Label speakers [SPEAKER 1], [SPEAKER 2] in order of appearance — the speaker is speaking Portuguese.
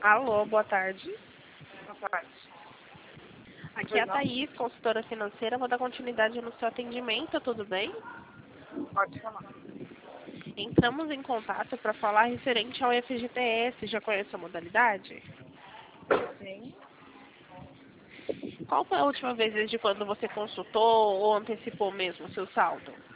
[SPEAKER 1] Alô, boa tarde.
[SPEAKER 2] Boa tarde.
[SPEAKER 1] Aqui é a Thaís, consultora financeira. Vou dar continuidade no seu atendimento, tudo bem?
[SPEAKER 2] Pode falar.
[SPEAKER 1] Entramos em contato para falar referente ao FGTS. Já conhece a modalidade?
[SPEAKER 2] Sim.
[SPEAKER 1] Qual foi a última vez desde quando você consultou ou antecipou mesmo o seu saldo?